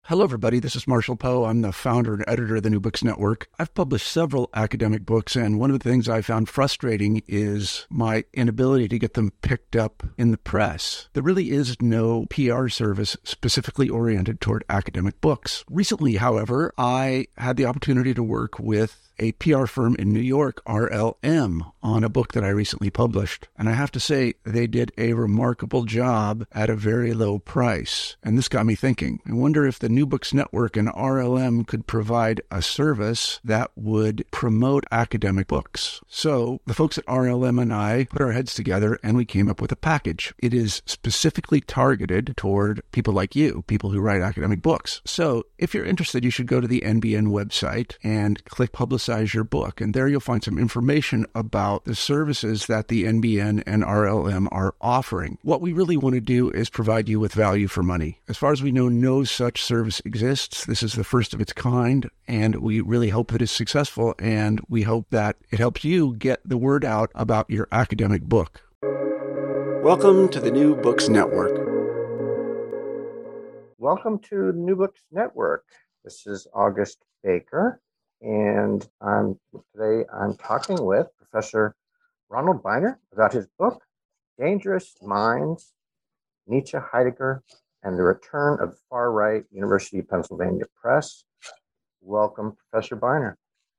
Hello, everybody. This is Marshall Poe. I'm the founder and editor of the New Books Network. I've published several academic books, and one of the things I found frustrating is my inability to get them picked up in the press. There really is no PR service specifically oriented toward academic books. Recently, however, I had the opportunity to work with a PR firm in New York, RLM, on a book that I recently published. And I have to say, they did a remarkable job at a very low price. And this got me thinking. I wonder if the New Books Network and RLM could provide a service that would promote academic books. So the folks at RLM and I put our heads together and we came up with a package. It is specifically targeted toward people like you, people who write academic books. So if you're interested, you should go to the NBN website and click Publicize Your Book. And there you'll find some information about the services that the NBN and RLM are offering. What we really want to do is provide you with value for money. As far as we know, no such service exists. This is the first of its kind, and we really hope that it's successful, and we hope that it helps you get the word out about your academic book. Welcome to the New Books Network. Welcome to the New Books Network. This is August Baker, and today I'm talking with Professor Ronald Beiner about his book, Dangerous Minds, Nietzsche, Heidegger, and the Return of the Far Right, University of Pennsylvania Press. Welcome, Professor Beiner.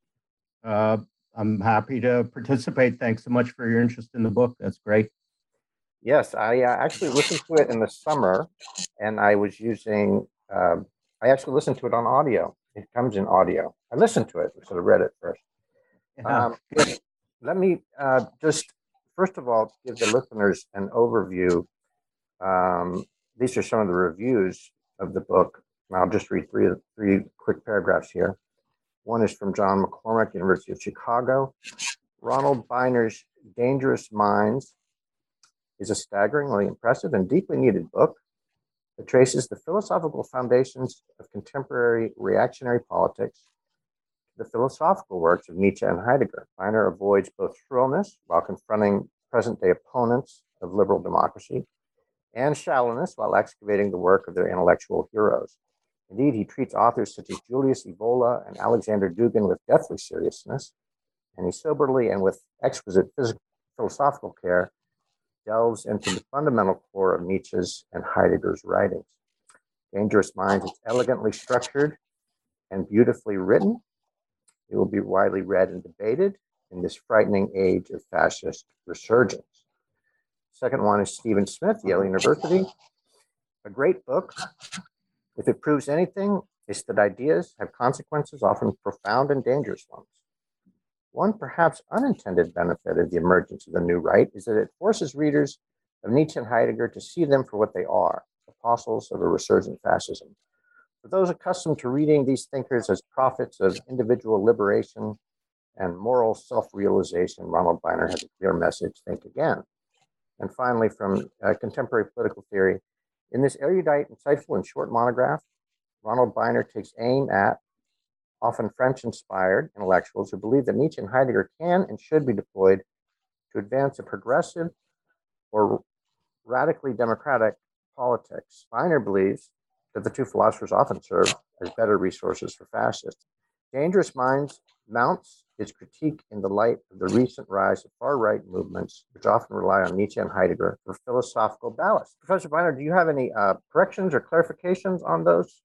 I'm happy to participate. Thanks so much for your interest in the book. That's great. Yes, I actually listened to it in the summer, and I was using, I actually listened to it on audio. It comes in audio. I listened to it, so I read it first. Yeah. Let me just, first of all, give the listeners an overview. These are some of the reviews of the book. And I'll just read three quick paragraphs here. One is from John McCormack, University of Chicago. Ronald Beiner's Dangerous Minds is a staggeringly impressive and deeply needed book that traces the philosophical foundations of contemporary reactionary politics to the philosophical works of Nietzsche and Heidegger. Beiner avoids both shrillness while confronting present-day opponents of liberal democracy and shallowness while excavating the work of their intellectual heroes. Indeed, he treats authors such as Julius Evola and Alexander Dugin with deathly seriousness, and he soberly and with exquisite philosophical care delves into the fundamental core of Nietzsche's and Heidegger's writings. Dangerous Minds is elegantly structured and beautifully written. It will be widely read and debated in this frightening age of fascist resurgence. Second one is Stephen Smith, Yale University. A great book. If it proves anything, it's that ideas have consequences, often profound and dangerous ones. One perhaps unintended benefit of the emergence of the new right is that it forces readers of Nietzsche and Heidegger to see them for what they are, apostles of a resurgent fascism. For those accustomed to reading these thinkers as prophets of individual liberation and moral self-realization, Ronald Beiner has a clear message: think again. And finally, from Contemporary Political Theory, in this erudite, insightful, and short monograph, Ronald Beiner takes aim at often French-inspired intellectuals who believe that Nietzsche and Heidegger can and should be deployed to advance a progressive or radically democratic politics. Beiner believes that the two philosophers often serve as better resources for fascists. Dangerous Minds mounts its critique in the light of the recent rise of far-right movements, which often rely on Nietzsche and Heidegger for philosophical ballast. Professor Beiner, do you have any corrections or clarifications on those?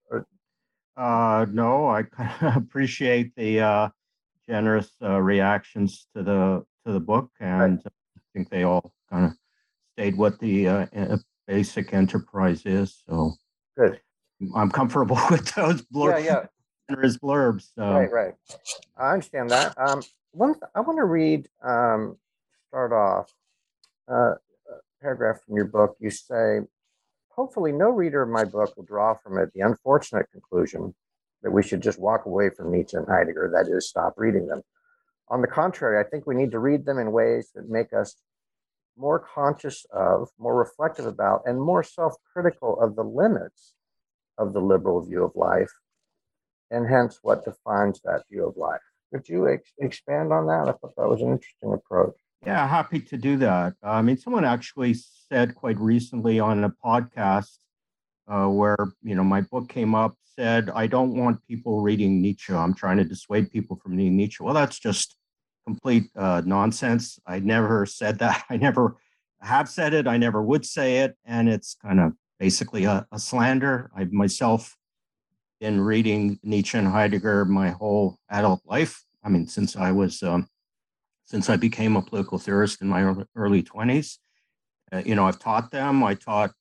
No, I kind of appreciate the generous reactions to the book, and Right. I think they all kind of state what the basic enterprise is. So Good. I'm comfortable with those generous blurbs. So. Right. I understand that. I want to read, start off, a paragraph from your book. You say, hopefully no reader of my book will draw from it the unfortunate conclusion that we should just walk away from Nietzsche and Heidegger, that is, stop reading them. On the contrary, I think we need to read them in ways that make us more conscious of, more reflective about, and more self-critical of the limits of the liberal view of life, and hence what defines that view of life. Could you expand on that? I thought that was an interesting approach. Yeah, happy to do that. I mean, someone actually said quite recently on a podcast where my book came up, said, I don't want people reading Nietzsche. I'm trying to dissuade people from reading Nietzsche. Well, that's just complete nonsense. I never said that. I never have said it. I never would say it. And it's kind of basically a slander. I myself been reading Nietzsche and Heidegger my whole adult life. I mean, since I became a political theorist in my early 20s. I've taught them. I taught,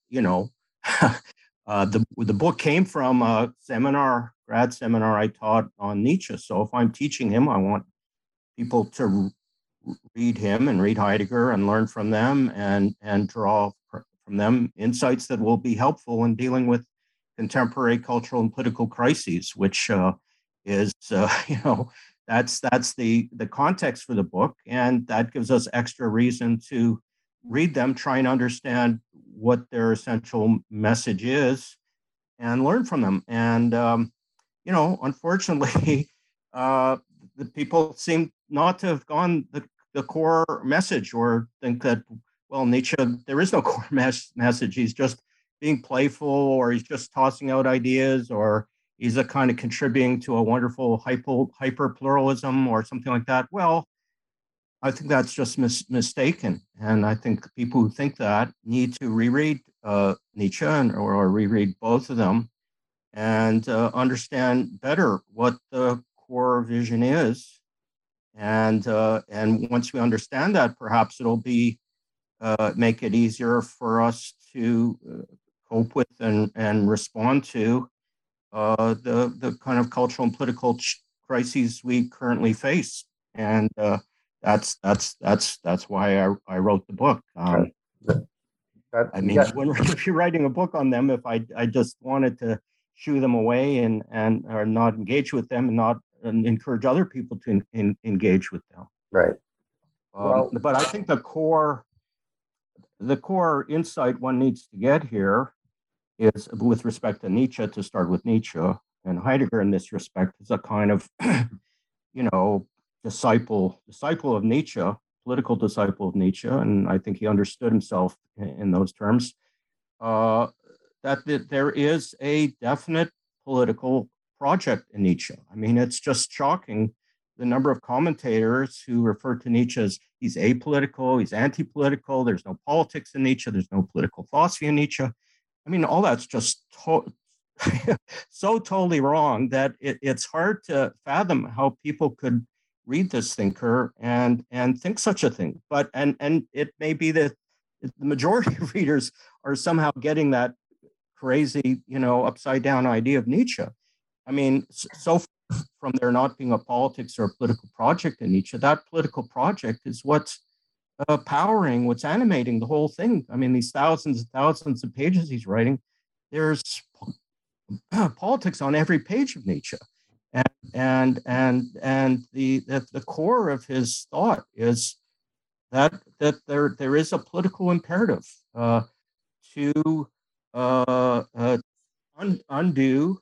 the book came from a grad seminar I taught on Nietzsche. So if I'm teaching him, I want people to read him and read Heidegger and learn from them and draw from them insights that will be helpful in dealing with contemporary cultural and political crises, which is, that's the context for the book. And that gives us extra reason to read them, try and understand what their essential message is and learn from them. And, unfortunately, the people seem not to have gone the core message, or think that, well, Nietzsche, there is no core message. He's just being playful, or he's just tossing out ideas, or he's a kind of contributing to a wonderful hyper pluralism or something like that. Well, I think that's just mistaken. And I think people who think that need to reread Nietzsche or reread both of them and understand better what the core vision is. And once we understand that, perhaps it'll be make it easier for us to cope with and respond to the kind of cultural and political crises we currently face. And that's why I wrote the book. If you're writing a book on them, if I just wanted to shoo them away and or not engage with them and not encourage other people to engage with them. Right. But I think the core insight one needs to get here is, with respect to Nietzsche, to start with Nietzsche, and Heidegger in this respect is a kind of, disciple of Nietzsche, political disciple of Nietzsche, and I think he understood himself in those terms, that there is a definite political project in Nietzsche. I mean, it's just shocking the number of commentators who refer to Nietzsche as he's apolitical, he's anti-political, there's no politics in Nietzsche, there's no political philosophy in Nietzsche. I mean, all that's just so totally wrong that it's hard to fathom how people could read this thinker and think such a thing. But and it may be that the majority of readers are somehow getting that crazy, upside down idea of Nietzsche. I mean, so from there not being a politics or a political project in Nietzsche, that political project is what's powering, what's animating the whole thing. I mean, these thousands and thousands of pages he's writing, there's politics on every page of Nietzsche. And the core of his thought is that there is a political imperative to undo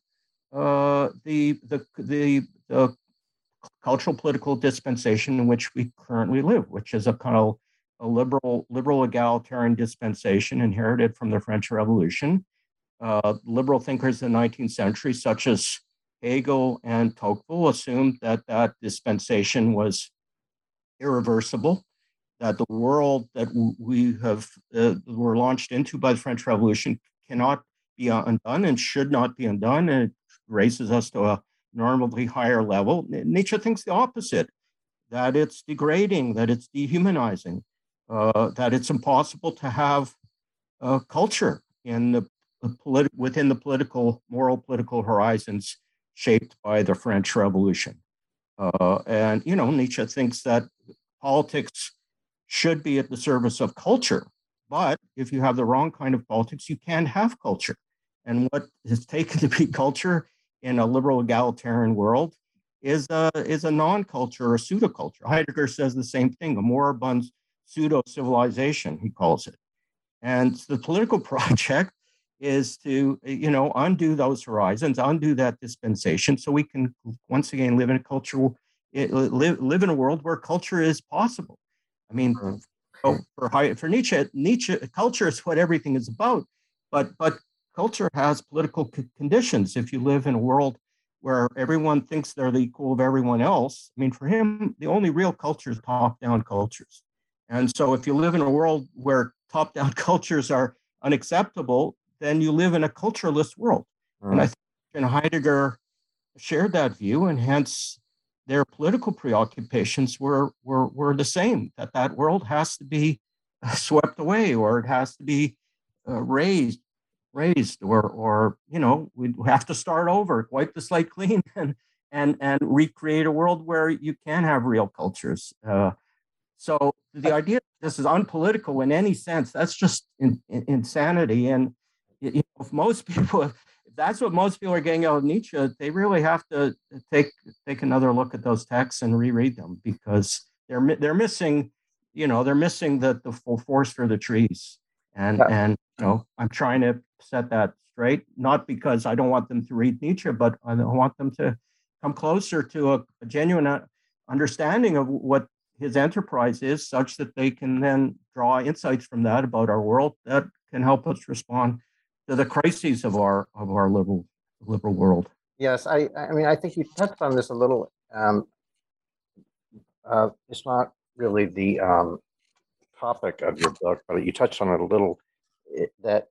the cultural political dispensation in which we currently live, which is a kind of a liberal egalitarian dispensation inherited from the French Revolution. Liberal thinkers in the 19th century, such as Hegel and Tocqueville, assumed that dispensation was irreversible, that the world that were launched into by the French Revolution cannot be undone and should not be undone, and it raises us to a normally higher level. Nietzsche thinks the opposite, that it's degrading, that it's dehumanizing, that it's impossible to have culture within the moral political horizons shaped by the French Revolution. And Nietzsche thinks that politics should be at the service of culture, but if you have the wrong kind of politics, you can't have culture. And what is taken to be culture in a liberal egalitarian world is a non-culture or pseudo-culture. Heidegger says the same thing, a moribund pseudo-civilization, he calls it. And the political project is to, undo those horizons, undo that dispensation, so we can once again live in a culture, live in a world where culture is possible. I mean, for Nietzsche, culture is what everything is about, but culture has political conditions. If you live in a world where everyone thinks they're the equal of everyone else, I mean, for him, the only real culture is top-down cultures. And so if you live in a world where top-down cultures are unacceptable, then you live in a culturalist world. And I think Heidegger shared that view, and hence their political preoccupations were the same, that world has to be swept away, or it has to be raised, or we have to start over, wipe the slate clean, and recreate a world where you can have real cultures. So the idea that this is unpolitical in any sense, that's just insanity. And if most people, if that's what most people are getting out of Nietzsche, they really have to take another look at those texts and reread them, because they're missing, they're missing the full forest for the trees. And I'm trying to set that straight, not because I don't want them to read Nietzsche, but I want them to come closer to a genuine understanding of what his enterprise is, such that they can then draw insights from that about our world that can help us respond to the crises of our liberal world. Yes, I mean, I think you touched on this a little. It's not really the topic of your book, but you touched on it a little. That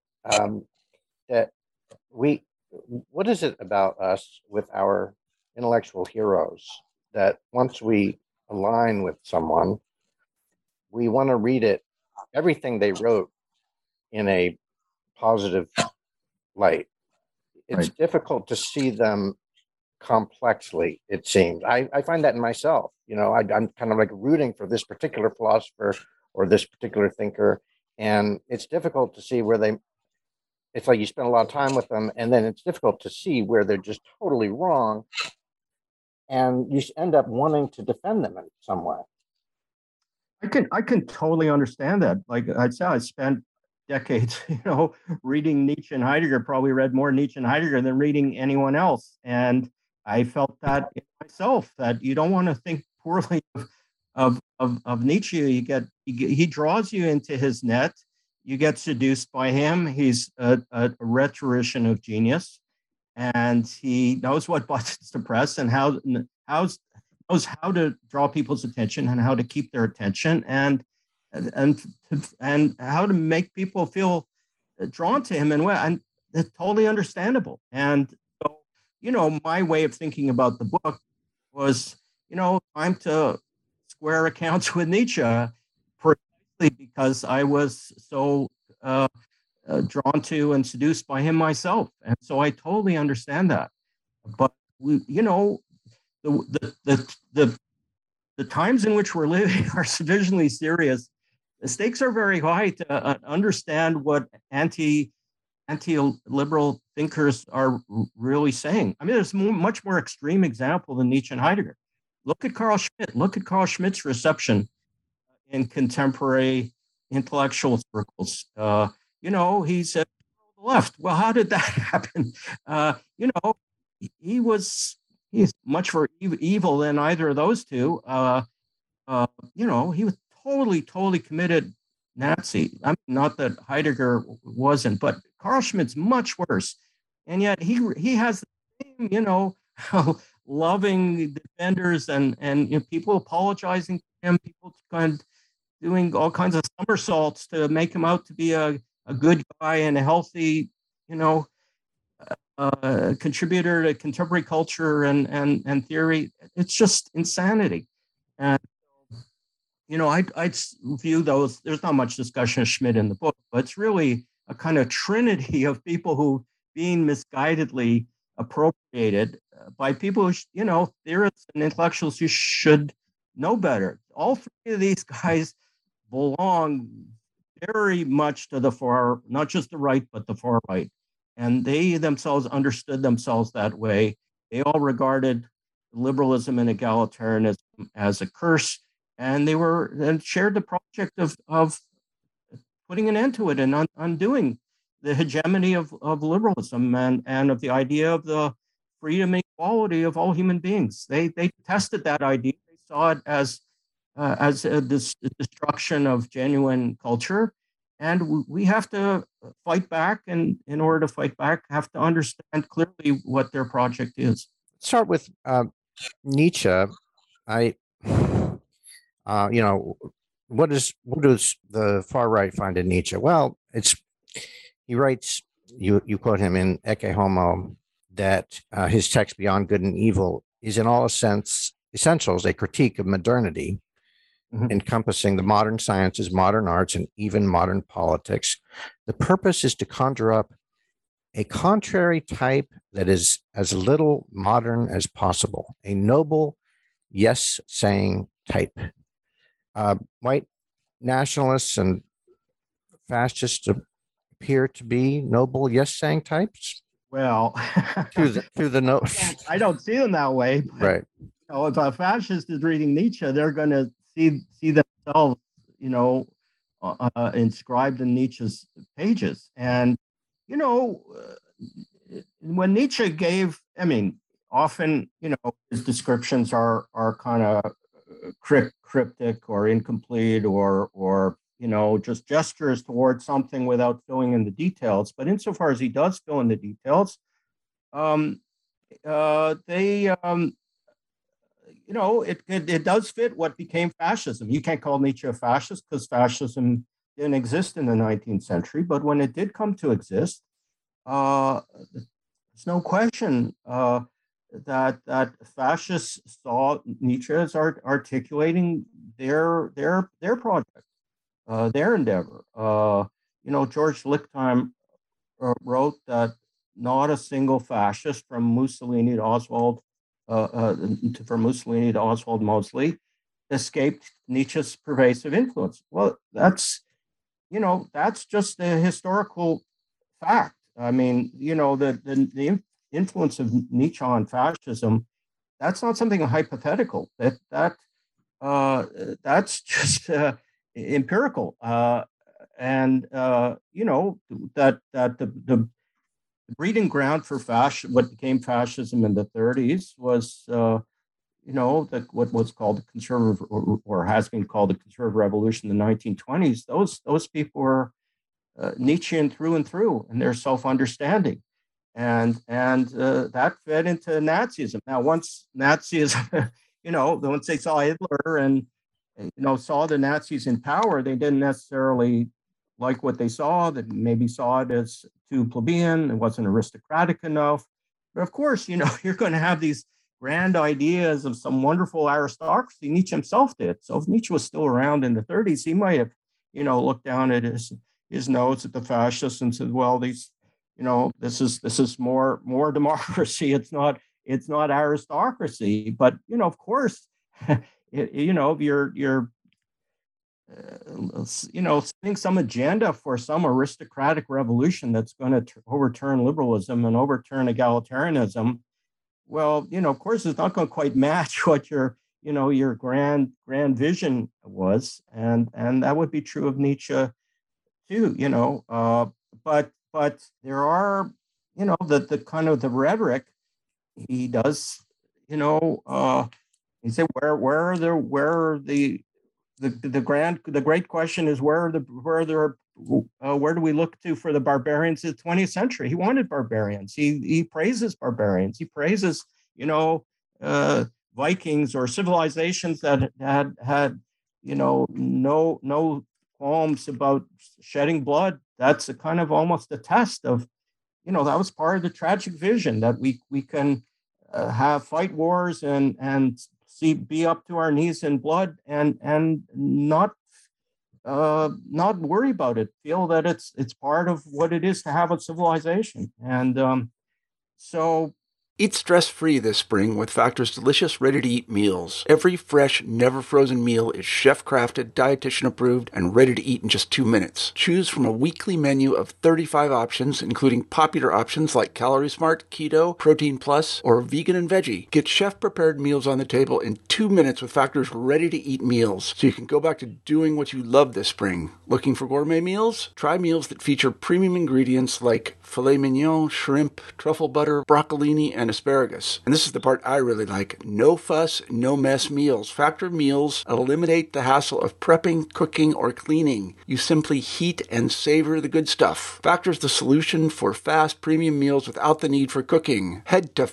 what is it about us with our intellectual heroes that once we align with someone, we want to read everything they wrote in a positive light. It's difficult to see them complexly, it seems. I find that in myself. I'm kind of like rooting for this particular philosopher or this particular thinker, and it's difficult to see where it's like you spend a lot of time with them, and then it's difficult to see where they're just totally wrong, and you end up wanting to defend them in some way. I can totally understand that. Like I said, I spent decades, reading Nietzsche and Heidegger. Probably read more Nietzsche and Heidegger than reading anyone else, and I felt that in myself, that you don't want to think poorly of Nietzsche. He draws you into his net. You get seduced by him. He's a rhetorician of genius, and he knows what buttons to press and knows how to draw people's attention and how to keep their attention, and how to make people feel drawn to him, and it's totally understandable. And so, my way of thinking about the book was, time to square accounts with Nietzsche, precisely because I was so drawn to and seduced by him myself. And so I totally understand that. But the times in which we're living are sufficiently serious. The stakes are very high to understand what anti-liberal thinkers are really saying. I mean, there's much more extreme example than Nietzsche and Heidegger. Look at Carl Schmitt. Look at Carl Schmitt's reception in contemporary intellectual circles. He said the left. Well, how did that happen? He's much more evil than either of those two. He was totally committed Nazi. I mean, not that Heidegger wasn't, but Carl Schmitt's much worse. And yet he has the same, loving defenders and people apologizing to him, people kind of doing all kinds of somersaults to make him out to be a good guy and a healthy, contributor to contemporary culture and theory. It's just insanity. And I view those. There's not much discussion of Schmitt in the book, but it's really a kind of trinity of people who being misguidedly appropriated by people who, theorists and intellectuals who should know better. All three of these guys belong very much to the far, not just the right, but the far right. And they themselves understood themselves that way. They all regarded liberalism and egalitarianism as a curse, and they shared the project of putting an end to it and undoing the hegemony of liberalism and of the idea of the freedom and equality of all human beings. They tested that idea. They saw it as a destruction of genuine culture, And we have to fight back, and in order to fight back, have to understand clearly what their project is. Start with Nietzsche. I, what does the far right find in Nietzsche? Well, he writes, you quote him in Ecce Homo, that his text Beyond Good and Evil is in all essentials a critique of modernity, encompassing the modern sciences, modern arts, and even modern politics. The purpose is to conjure up a contrary type that is as little modern as possible, a noble, yes-saying type. White nationalists and fascists appear to be noble, yes-saying types. Well, through the note, I don't see them that way. Right. If a fascist is reading Nietzsche, they're going to see themselves, inscribed in Nietzsche's pages. And when Nietzsche gave, often, his descriptions are kind of cryptic or incomplete or just gestures towards something without filling in the details. But insofar as he does fill in the details, it does fit what became fascism. You can't call Nietzsche a fascist because fascism didn't exist in the 19th century. But when it did come to exist, there's no question that fascists saw Nietzsche as articulating their project, their endeavor. George Lichtheim wrote that not a single fascist from Mussolini to Oswald Mosley escaped Nietzsche's pervasive influence. Well, that's just a historical fact. The influence of Nietzsche on fascism, that's not something hypothetical. That's just empirical. The breeding ground for what became fascism in the 30s was, what was called the conservative, or has been called the conservative revolution in the 1920s. Those people were Nietzschean through and through, and their self-understanding, and that fed into Nazism. Now, once Nazism, once they saw Hitler and saw the Nazis in power, they didn't necessarily like what they saw. That maybe saw it as too plebeian. It wasn't aristocratic enough. But of course, you're going to have these grand ideas of some wonderful aristocracy. Nietzsche himself did. So if Nietzsche was still around in the 30s, he might have, looked down at his notes at the fascists and said, well, these, this is more democracy. It's not aristocracy. But, of course, you're setting some agenda for some aristocratic revolution that's going to overturn liberalism and overturn egalitarianism. Well, of course, it's not going to quite match what your grand vision was, and that would be true of Nietzsche too. But there are, the kind of the rhetoric he does. He said, where are the great question is where do we look to for the barbarians of the 20th century? He wanted barbarians. He praises barbarians. He praises, Vikings or civilizations that had no qualms about shedding blood. That's a kind of almost a test of, that was part of the tragic vision, that we can fight wars and be up to our knees in blood and not worry about it. Feel that it's part of what it is to have a civilization. And so Eat stress-free this spring with Factor's delicious, ready-to-eat meals. Every fresh, never-frozen meal is chef-crafted, dietitian-approved, and ready to eat in just 2 minutes. Choose from a weekly menu of 35 options, including popular options like Calorie Smart, Keto, Protein Plus, or Vegan and Veggie. Get chef-prepared meals on the table in 2 minutes with Factor's ready-to-eat meals, so you can go back to doing what you love this spring. Looking for gourmet meals? Try meals that feature premium ingredients like filet mignon, shrimp, truffle butter, broccolini, and and asparagus. And this is the part I really like. No fuss, no mess meals. Factor meals eliminate the hassle of prepping, cooking, or cleaning. You simply heat and savor the good stuff. Factor's the solution for fast premium meals without the need for cooking. Head to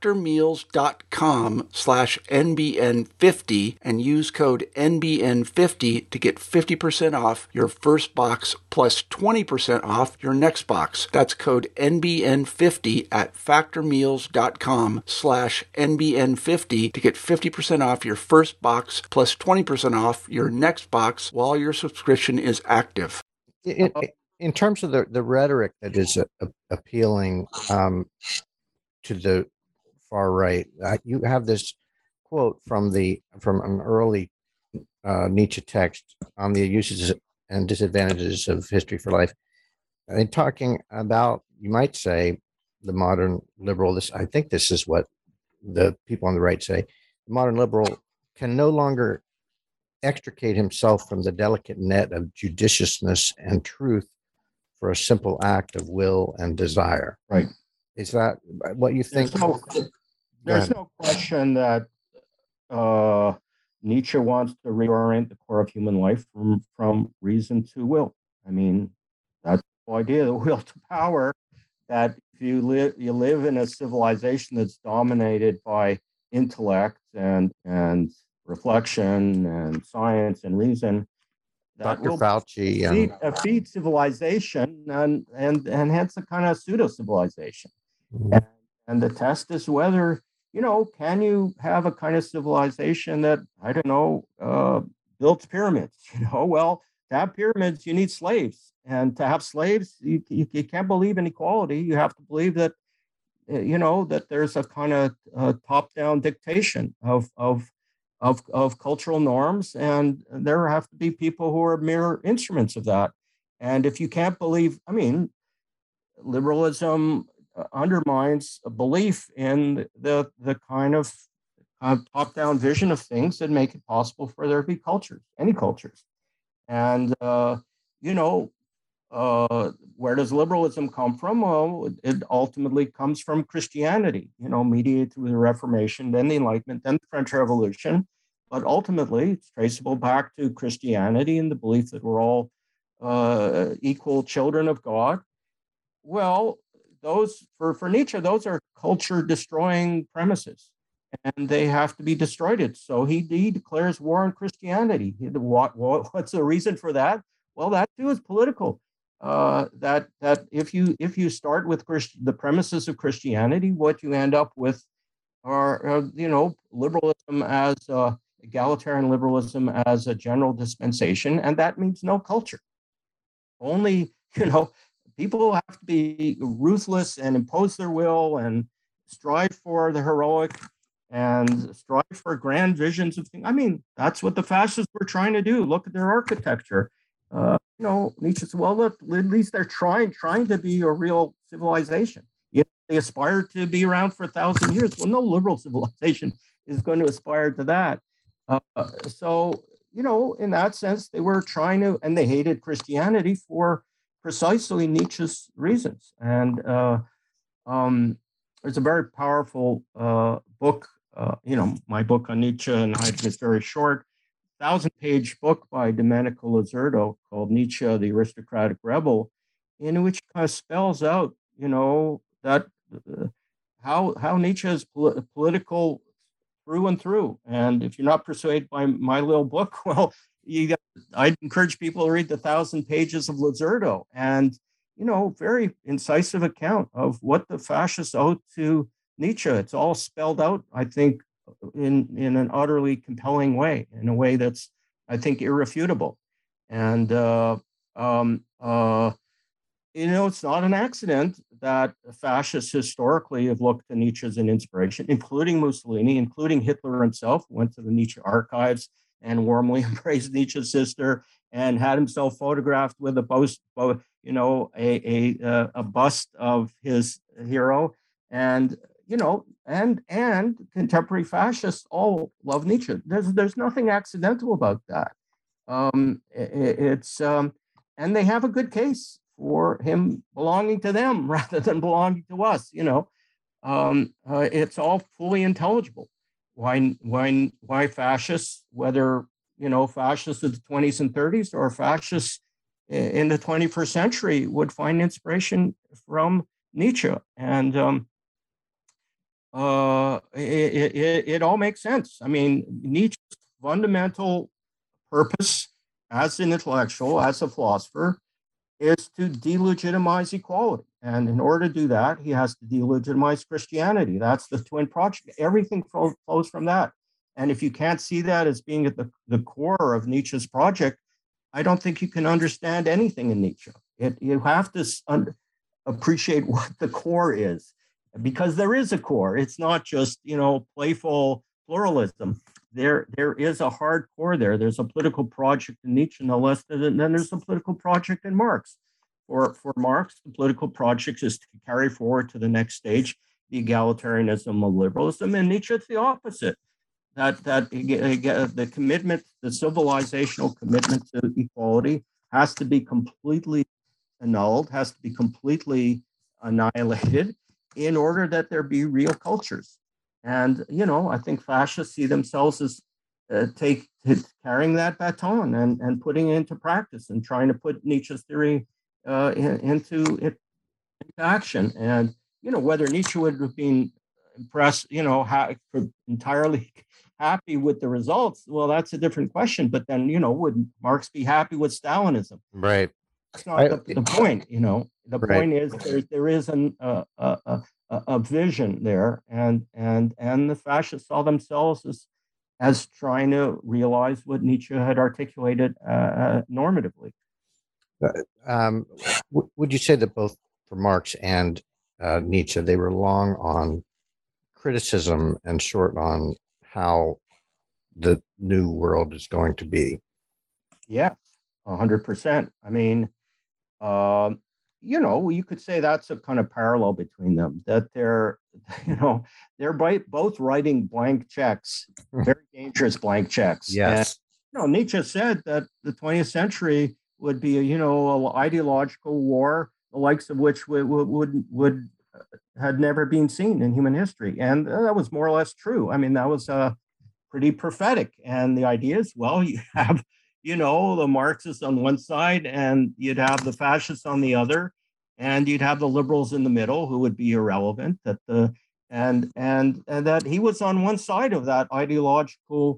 factormeals.com/NBN50 and use code NBN50 to get 50% off your first box plus 20% off your next box. That's code NBN50 at factormeals.com/NBN50 to get 50% off your first box plus 20% off your next box while your subscription is active. In terms of the rhetoric that is appealing to the far right, you have this quote from an early Nietzsche text on the uses and disadvantages of History for Life. And talking about, you might say, the modern liberal. I think this is what the people on the right say. The modern liberal can no longer extricate himself from the delicate net of judiciousness and truth for a simple act of will and desire. Right. Is that what you think? There's no question that Nietzsche wants to reorient the core of human life from reason to will. I mean, that's the whole idea, the will to power, that if you live in a civilization that's dominated by intellect and reflection and science and reason, that Dr. will Fauci feed civilization and hence a kind of pseudo civilization. Mm-hmm. And the test is whether, can you have a kind of civilization that, builds pyramids? Well, to have pyramids, you need slaves. And to have slaves, you can't believe in equality. You have to believe that, that there's a kind of top-down dictation of cultural norms, and there have to be people who are mere instruments of that. And if you can't believe, liberalism undermines a belief in the kind of top-down vision of things that make it possible for there to be cultures, any cultures. And, where does liberalism come from? Well, it ultimately comes from Christianity, mediated through the Reformation, then the Enlightenment, then the French Revolution. But ultimately, it's traceable back to Christianity and the belief that we're all equal children of God. Well, those, for Nietzsche, those are culture-destroying premises, and they have to be destroyed. So he declares war on Christianity. What's the reason for that? Well, that too is political. That if you start with the premises of Christianity, what you end up with are liberalism as egalitarian liberalism as a general dispensation, and that means no culture. Only people have to be ruthless and impose their will and strive for the heroic and strive for grand visions of things. That's what the fascists were trying to do. Look at their architecture. Nietzsche said, well, look, at least they're trying to be a real civilization. They aspire to be around for 1,000 years. Well, no liberal civilization is going to aspire to that. So, in that sense, they were trying to, and they hated Christianity for precisely Nietzsche's reasons. And there's a very powerful book, my book on Nietzsche, and it's very short, 1,000-page book by Domenico Lazzurdo called Nietzsche, the Aristocratic Rebel, in which kind of spells out, that how Nietzsche is political through and through. And if you're not persuaded by my little book, well, I'd encourage people to read the 1,000 pages of Lazzurdo, and very incisive account of what the fascists owed to Nietzsche. It's all spelled out, I think, in an utterly compelling way, in a way that's, I think, irrefutable. And it's not an accident that fascists historically have looked to Nietzsche as an inspiration, including Mussolini, including Hitler himself, went to the Nietzsche archives and warmly embraced Nietzsche's sister and had himself photographed with a bust of his hero. And and contemporary fascists all love Nietzsche. There's nothing accidental about that. And they have a good case for him belonging to them rather than belonging to us. it's all fully intelligible. Why fascists, whether fascists of the 20s and 30s or fascists in the 21st century, would find inspiration from Nietzsche, and it all makes sense. I mean, Nietzsche's fundamental purpose as an intellectual, as a philosopher, is to delegitimize equality. And in order to do that, he has to delegitimize Christianity. That's the twin project. Everything flows from that. And if you can't see that as being at the core of Nietzsche's project, I don't think you can understand anything in Nietzsche. You have to appreciate what the core is, because there is a core. It's not just, playful pluralism. There is a hard core there. There's a political project in Nietzsche, no less than then there's a political project in Marx. For Marx, the political project is to carry forward to the next stage the egalitarianism of liberalism, and Nietzsche it's the opposite. That the commitment, the civilizational commitment to equality, has to be completely annulled, has to be completely annihilated, in order that there be real cultures. And I think fascists see themselves as carrying that baton and putting it into practice and trying to put Nietzsche's theory into action. And whether Nietzsche would have been impressed, entirely happy with the results, well, that's a different question. But then, would Marx be happy with Stalinism? Right. That's not the point. The Right. point is there is a vision there, and the fascists saw themselves as trying to realize what Nietzsche had articulated normatively. Would you say that both for Marx and Nietzsche, they were long on criticism and short on how the new world is going to be? Yeah, 100%. I mean, you could say that's a kind of parallel between them, that they're both writing blank checks, very dangerous blank checks. Yes. And, Nietzsche said that the 20th century would be an ideological war, the likes of which would had never been seen in human history. And that was more or less true. I mean, that was pretty prophetic. And the idea is, well, you have the Marxists on one side, and you'd have the fascists on the other, and you'd have the liberals in the middle who would be irrelevant. And that he was on one side of that ideological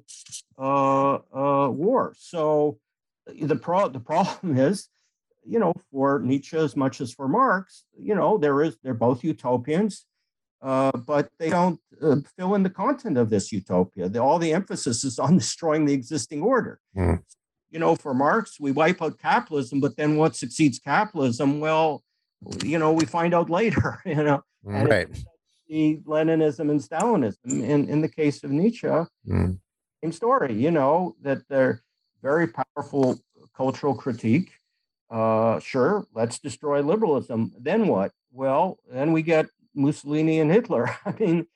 war. So the problem is, for Nietzsche as much as for Marx, they're both utopians, but they don't fill in the content of this utopia. All the emphasis is on destroying the existing order. Mm. For Marx, we wipe out capitalism, but then what succeeds capitalism? Well, we find out later, and right. The Leninism and Stalinism. In the case of Nietzsche, same story, that they're very powerful cultural critique. Sure, let's destroy liberalism. Then what? Well, then we get Mussolini and Hitler. I mean,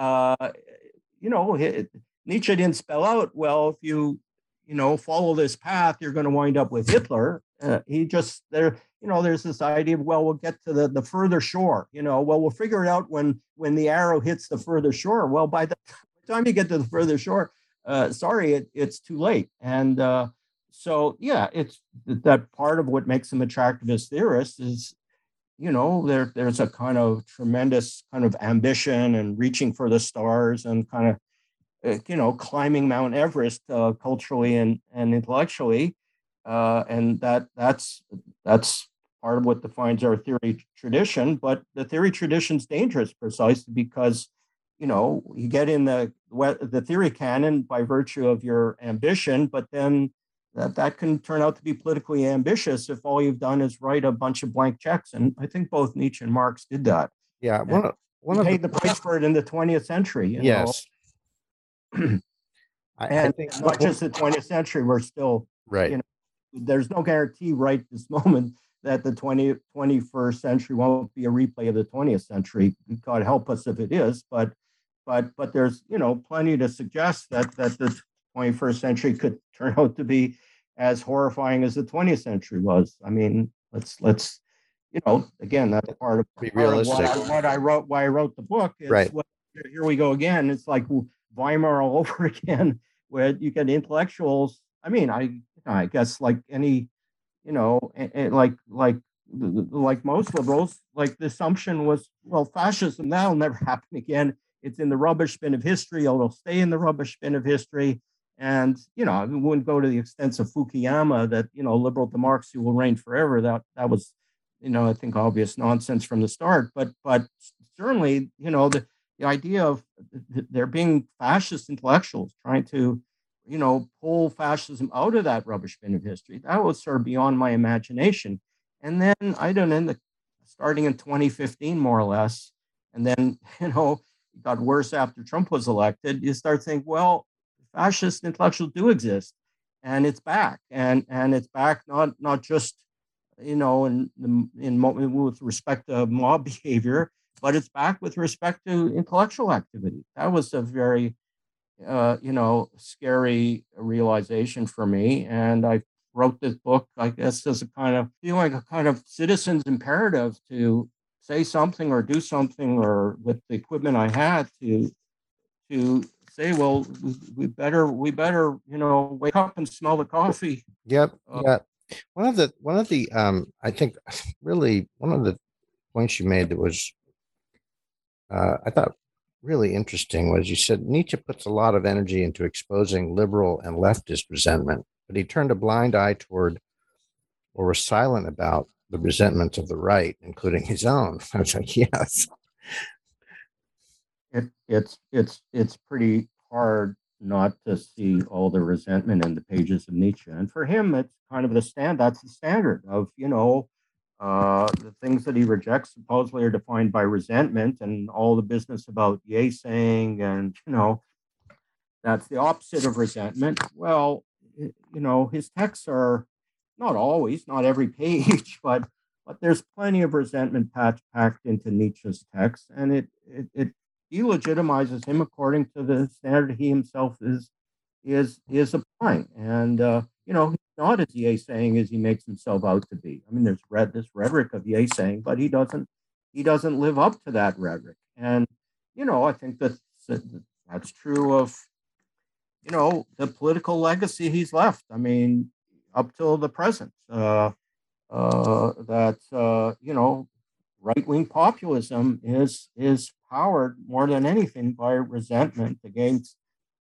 Nietzsche didn't spell out, well, if you follow this path, you're going to wind up with Hitler. There's this idea of, well, we'll get to the further shore, we'll figure it out when the arrow hits the further shore. Well, by the time you get to the further shore, it's too late. And so, yeah, it's that part of what makes them attractive as theorists is, there's a kind of tremendous kind of ambition and reaching for the stars and kind of, climbing Mount Everest culturally and intellectually. And that's part of what defines our theory tradition. But the theory tradition is dangerous precisely because, you get in the theory canon by virtue of your ambition, but then that can turn out to be politically ambitious if all you've done is write a bunch of blank checks. And I think both Nietzsche and Marx did that. Yeah. One paid the price for it in the 20th century. Yes. I think not just the 20th century, we're still, right. There's no guarantee right this moment that the 21st century won't be a replay of the 20th century. God help us if it is, but there's, plenty to suggest that the 21st century could turn out to be as horrifying as the 20th century was. I mean, let's again, that's part of Be realistic. why I wrote the book. Is Right. Here we go again. It's like Weimar all over again, where you get intellectuals. I mean, I guess like any, like most liberals, like the assumption was, well, fascism, that'll never happen again. It's in the rubbish bin of history. It'll stay in the rubbish bin of history. And, I wouldn't go to the extent of Fukuyama that, liberal democracy will reign forever. That was, I think obvious nonsense from the start. But certainly, the idea of there being fascist intellectuals trying to, pull fascism out of that rubbish bin of history, that was sort of beyond my imagination. And then I don't know, starting in 2015, more or less, and then, it got worse after Trump was elected, you start thinking, well, fascist intellectuals do exist, and it's back, and it's back not just with respect to mob behavior, but it's back with respect to intellectual activity. That was a very scary realization for me, and I wrote this book, I guess, as a kind of citizen's imperative to say something or do something, or with the equipment I had to say, well, we better, wake up and smell the coffee. Yep. Yeah. One of the I think really one of the points you made that was I thought really interesting was you said Nietzsche puts a lot of energy into exposing liberal and leftist resentment, but he turned a blind eye toward or was silent about the resentments of the right, including his own. I was like, yes. It's pretty hard not to see all the resentment in the pages of Nietzsche. And for him, it's kind of that's the standard of, the things that he rejects supposedly are defined by resentment, and all the business about yay saying, and, that's the opposite of resentment. Well, his texts are not always, not every page, but there's plenty of resentment packed into Nietzsche's text, and it delegitimizes him according to the standard he himself is applying. And he's not as yay saying as he makes himself out to be. I mean, there's this rhetoric of yay saying, but he doesn't live up to that rhetoric. And I think that's true of the political legacy he's left. I mean, up till the present, right-wing populism is powered more than anything by resentment against,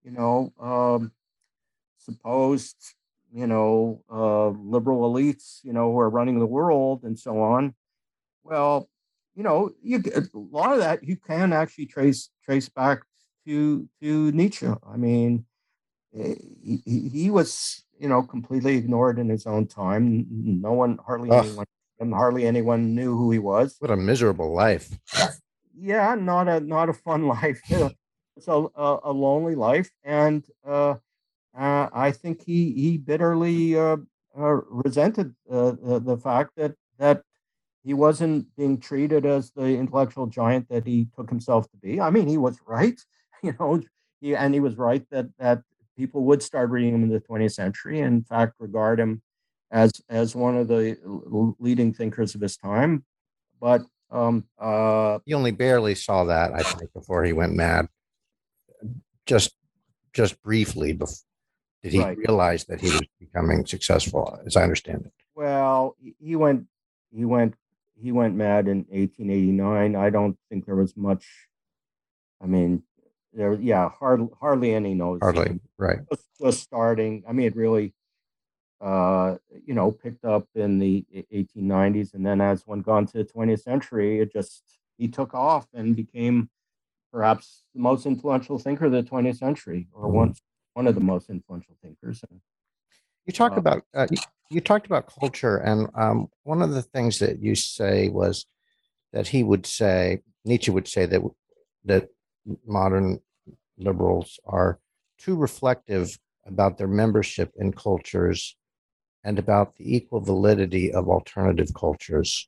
supposed, liberal elites, who are running the world and so on. Well, a lot of that you can actually trace back to Nietzsche. I mean, he was, completely ignored in his own time. No one, hardly anyone knew who he was. What a miserable life. Yeah, not a fun life. It's a lonely life, and I think he bitterly resented the fact that he wasn't being treated as the intellectual giant that he took himself to be. I mean, he was right, he was right that people would start reading him in the 20th century, and in fact regard him as one of the leading thinkers of his time. But he only barely saw that, I think, before he went mad. Just briefly, did he realize that he was becoming successful, as I understand it? Well, he went mad in 1889. I don't think there was much. I mean, hardly any notes. Hardly, right. Just starting. I mean, it really, picked up in the 1890s, and then as one got into the 20th century, he took off and became perhaps the most influential thinker of the 20th century, or one of the most influential thinkers. You talk about you talked about culture, and one of the things that you say was that Nietzsche would say that modern liberals are too reflective about their membership in cultures and about the equal validity of alternative cultures.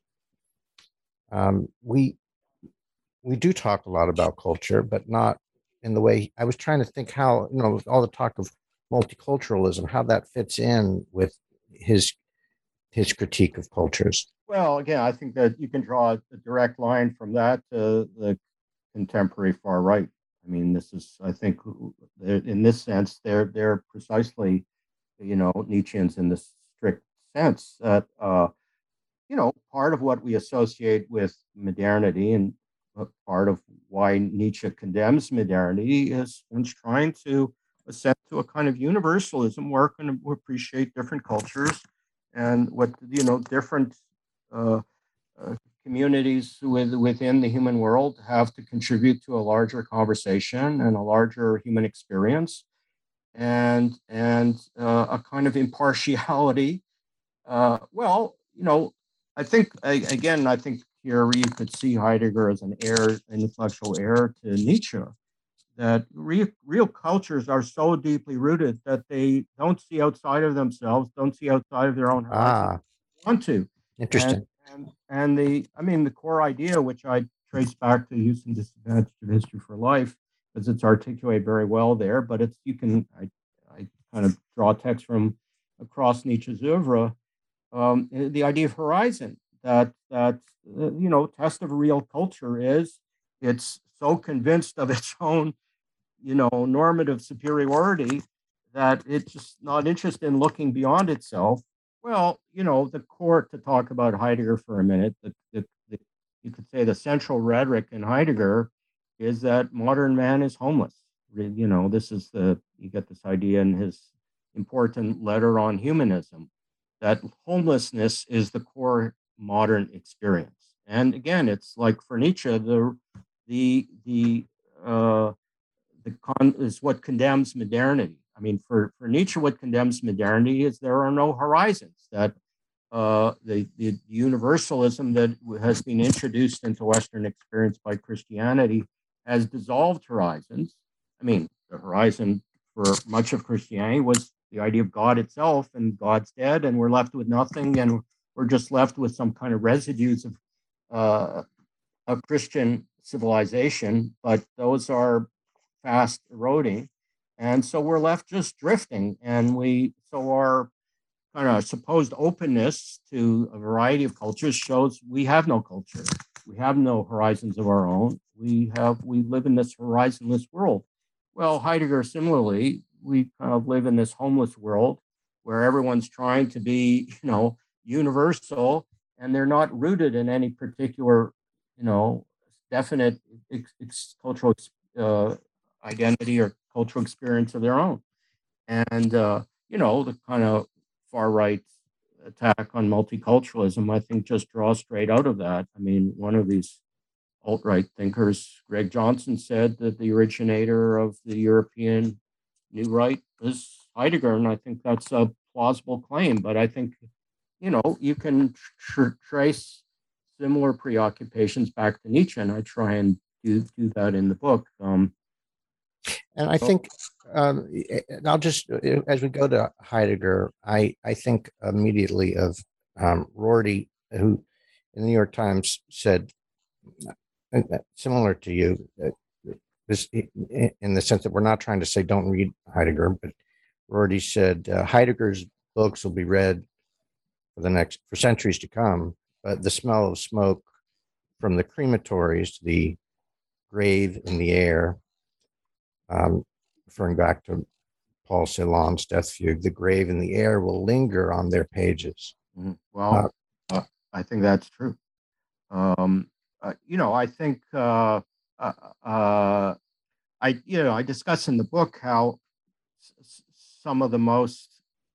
We do talk a lot about culture, but not in the way I was trying to think how, all the talk of multiculturalism, how that fits in with his critique of cultures? Well, again, I think that you can draw a direct line from that to the contemporary far right. I mean, this is, I think, in this sense, they're precisely, Nietzscheans in this strict sense that, part of what we associate with modernity and part of why Nietzsche condemns modernity is one's trying to ascend to a kind of universalism where we can appreciate different cultures and what, different uh, communities within the human world have to contribute to a larger conversation and a larger human experience and a kind of impartiality. Well, I think again, I think here you could see Heidegger as an intellectual heir to Nietzsche. That real cultures are so deeply rooted that they don't see outside of themselves, don't see outside of their own horizon, want to. Interesting. And the core idea, which I trace back to Use and Disadvantage of History for Life, because it's articulated very well there. But I kind of draw text from across Nietzsche's oeuvre. The idea of horizon, that test of a real culture is it's so convinced of its own, normative superiority that it's just not interested in looking beyond itself. Well, the core, to talk about Heidegger for a minute, you could say the central rhetoric in Heidegger is that modern man is homeless. This is you get this idea in his important letter on humanism, that homelessness is the core modern experience. And again, it's like for Nietzsche, is what condemns modernity. I mean, for Nietzsche, what condemns modernity is there are no horizons, that the universalism that has been introduced into Western experience by Christianity has dissolved horizons. I mean, the horizon for much of Christianity was the idea of God itself, and God's dead, and we're left with nothing, and we're just left with some kind of residues of Christian civilization, but those are fast eroding. And so we're left just drifting. And our kind of supposed openness to a variety of cultures shows we have no culture. We have no horizons of our own. We live in this horizonless world. Well, Heidegger, similarly, we kind of live in this homeless world where everyone's trying to be, universal, and they're not rooted in any particular, definite cultural identity or cultural experience of their own. And, the kind of far right attack on multiculturalism, I think, just draws straight out of that. I mean, one of these alt-right thinkers, Greg Johnson, said that the originator of the European New Right is Heidegger, and I think that's a plausible claim. But I think, you can trace similar preoccupations back to Nietzsche, and I try and do that in the book. And I think I'll just, as we go to Heidegger, I think immediately of Rorty, who in the New York Times said, similar to you, this, in the sense that we're not trying to say don't read Heidegger, but Rorty said Heidegger's books will be read for centuries to come, but the smell of smoke from the crematories, the grave in the air, referring back to Paul Celan's Death Fugue, the grave in the air will linger on their pages. Well, I think that's true. I think I discuss in the book how some of the most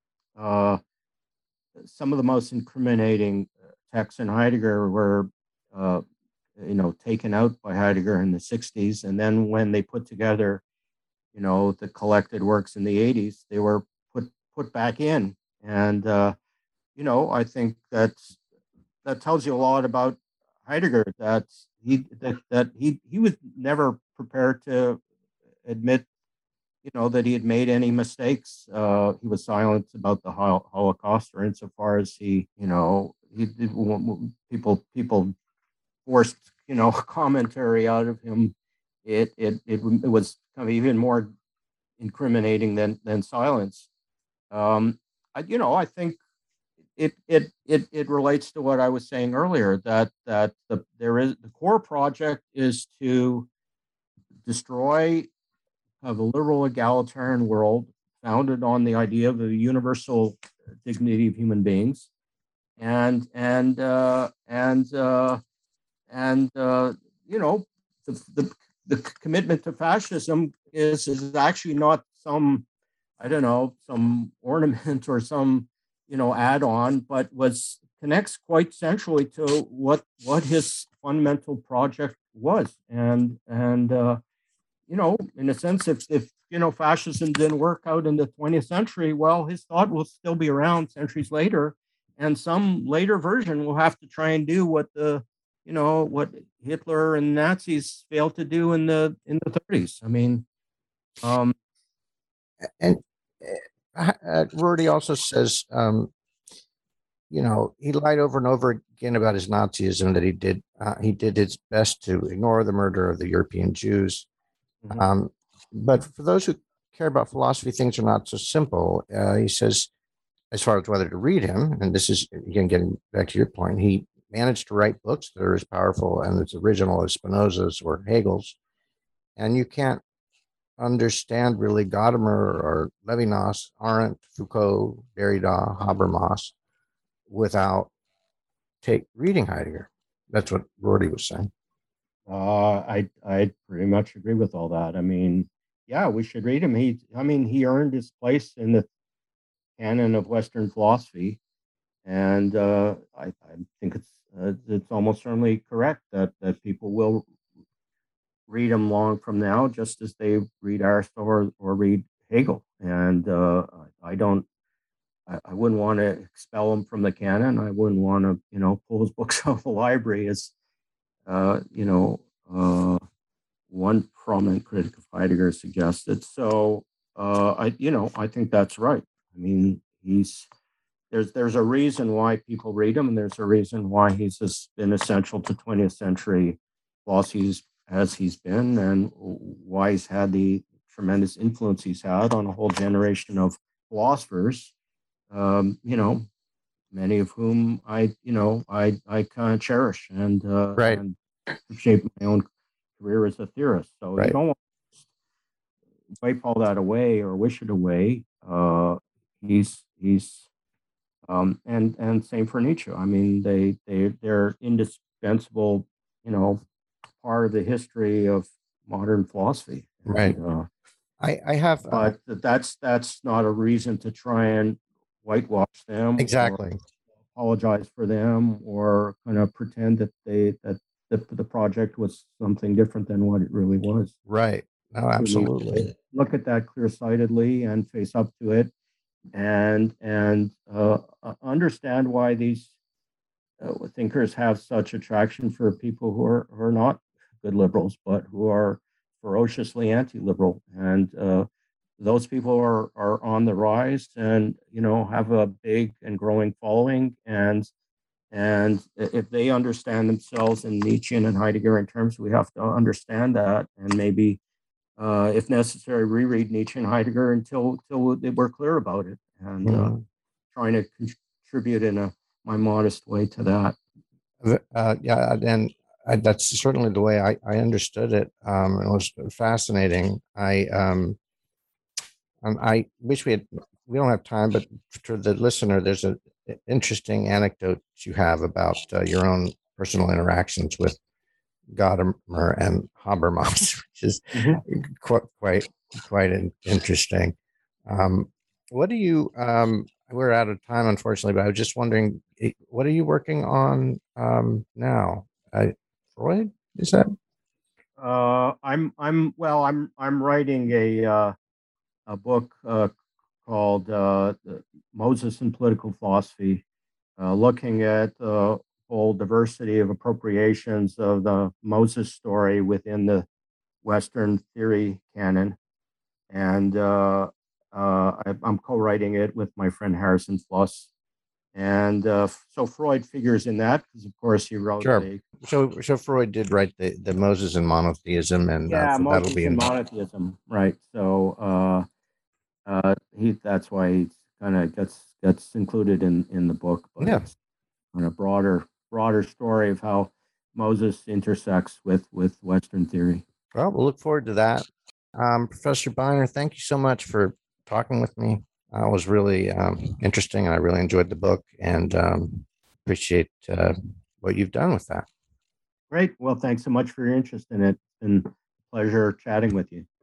incriminating texts in Heidegger were taken out by Heidegger in the 60s, and then when they put together the collected works in the 80s, they were put back in. And, I think that tells you a lot about Heidegger, that he was never prepared to admit, that he had made any mistakes. He was silent about the Holocaust, or insofar as people forced, commentary out of him. It was kind of even more incriminating than silence. I think it relates to what I was saying earlier, that the core project is to destroy a liberal egalitarian world founded on the idea of the universal dignity of human beings, and you know, the commitment to fascism is actually not some, I don't know, some ornament or some, add-on, but connects quite centrally to what his fundamental project was. And in a sense, if fascism didn't work out in the 20th century, well, his thought will still be around centuries later, and some later version will have to try and do what what Hitler and Nazis failed to do in the 30s. I mean, and Rorty also says, he lied over and over again about his Nazism, that he did his best to ignore the murder of the European Jews. Mm-hmm. But for those who care about philosophy, things are not so simple. He says, as far as whether to read him, and this is, again, getting back to your point, he managed to write books that are as powerful and as original as Spinoza's or Hegel's. And you can't understand really Gadamer or Levinas, Arendt, Foucault, Derrida, Habermas without reading Heidegger. That's what Rorty was saying. I pretty much agree with all that. I mean, yeah, we should read him. He earned his place in the canon of Western philosophy, and I think it's almost certainly correct that people will read him long from now, just as they read Aristotle or read Hegel. And I wouldn't want to expel him from the canon. I wouldn't want to, pull his books out of the library, as one prominent critic of Heidegger suggested. So I think that's right. I mean, there's a reason why people read him, and there's a reason why he's been essential to 20th century philosophy as he's been, and why he's had the tremendous influence he's had on a whole generation of philosophers. Many of whom I kind of cherish and right. And shape my own career as a theorist. So right. You don't want to wipe all that away or wish it away. He's and same for Nietzsche. I mean, they're indispensable, part of the history of modern philosophy. Right. I have, but that's not a reason to try and whitewash them. Exactly. Apologize for them, or kind of pretend that the project was something different than what it really was. Right. No, absolutely. Look at that clear-sightedly and face up to it, and understand why these thinkers have such attraction for people who are not good liberals, but who are ferociously anti-liberal. And those people are on the rise, and have a big and growing following. And if they understand themselves in Nietzschean and Heideggerian terms, we have to understand that, and maybe, if necessary, reread Nietzsche and Heidegger until we're clear about it, and trying to contribute in my modest way to that. Yeah, and that's certainly the way I understood it. It was fascinating. I wish we don't have time, but for the listener, there's an interesting anecdote you have about your own personal interactions with Gadamer and Habermas, which is quite interesting. What do you? We're out of time, unfortunately, but I was just wondering, what are you working on now? Freud, is that? I'm writing a book called Moses and Political Philosophy, looking at the whole diversity of appropriations of the Moses story within the Western theory canon. And I'm co-writing it with my friend Harrison Fluss. And so Freud figures in that, because of course he wrote. Sure. So Freud did write the Moses and monotheism, and so Moses and monotheism, right? So that's why he's kind of gets included in the book, but Yeah. it's on a broader story of how Moses intersects with Western theory. Well, we'll look forward to that. Professor Beiner, thank you so much for talking with me. It was really interesting, and I really enjoyed the book, and appreciate what you've done with that. Great. Well, thanks so much for your interest in it. It's been a pleasure chatting with you.